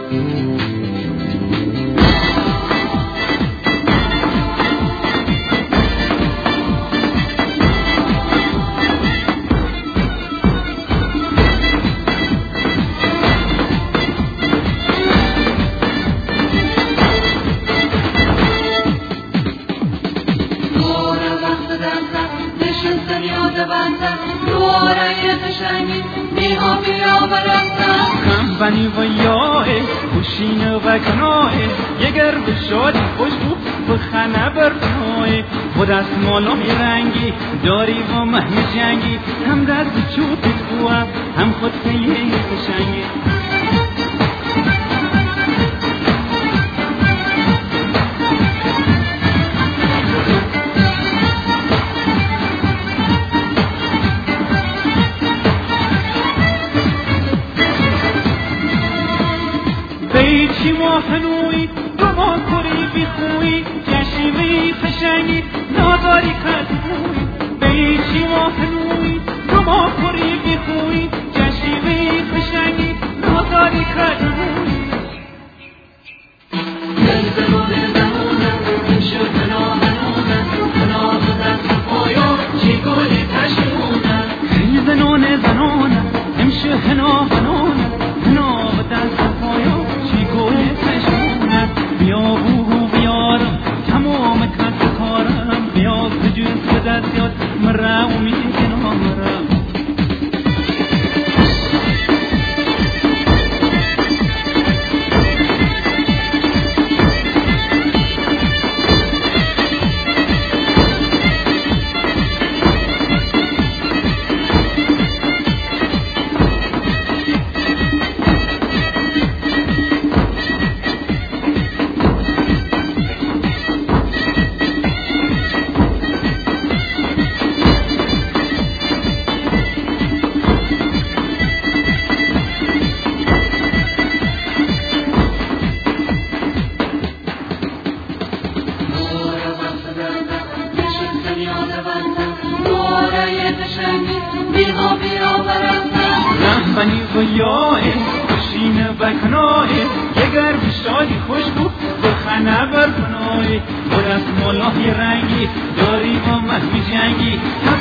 بنی و یاه خوشین و کناه یگر بشادی خوش بود بخنه برناه و دست مالای رنگی داری و مهمی جنگی هم دست چوبت خواه هم خود خیلی قشنگی بیچی موحنوی دو ما کری بیخوی جشیمی خشنگی ناداری کردوی بیچی موحنوی دو ما کری بیخوی جشیمی خشنگی ناداری کردوی زنونه زنونه امشو هنونه هنونه پایا چی گلی تشونه زنونه زنونه امشو هنونه دست پایا چی گلی تشونه بیا بو بیارم تمام کس کارم بیا بجوز به دست یاد مرا امید کنارم بنی و یاه خوشین و کناه یگر بشادی خوش بود بخنه برکناه و دست مالای رنگی داری و مهمی جنگی